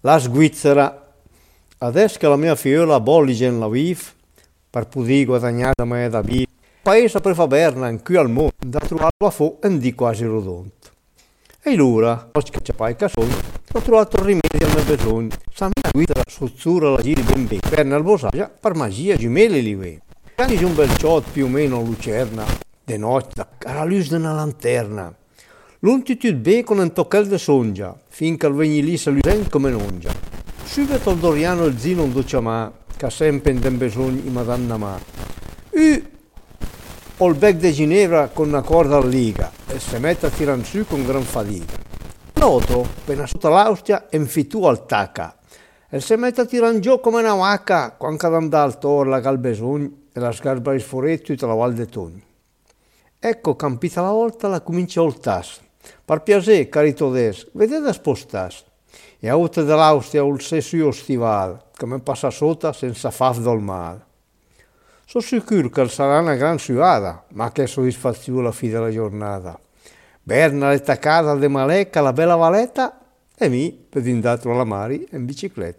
La Svizzera. Adesso che la mia figlia bollige la vive, per poter guadagnare da me da vivere, il paese per Faberna, qui al mondo, da trovare la fu e di quasi rodonto. E allora, oggi che c'è poi casone, ho trovato il rimedio al mio bisogno. Sa mia guida sozzura la giri ben bene, per nel bosaggia, per magia gemelli li vede. Cani un bel ciot più o meno lucerna, de notte, alla luce di una lanterna. L'untitude becco non tocca il de songia, finché il vegni lì se lui sente come nongia. Subito il Doriano il zino non dice ma, che sempre in den bisogni in Madonna ma. Ho il bec di Ginevra con una corda a liga e si mette a tirare su con gran fatica. L'altro, appena sotto l'Austria, infittua al tacca e si mette a tirare giù come una vacca quando andà al torla che ha bisogno e la sgarba il foretto tutta la Val de Togni. Ecco, campita la volta, la comincia a oltas. Per piacere, carito des, vedete a spostas. E a oltre dell'Austria il sesso stival, che mi passa sotto senza faf del male. Sono sicuro che sarà una gran suada, ma che soddisfazione alla fine della giornata. Berna le taccata de Malecca, la bella valetta, e mi per andato alla mare in bicicletta.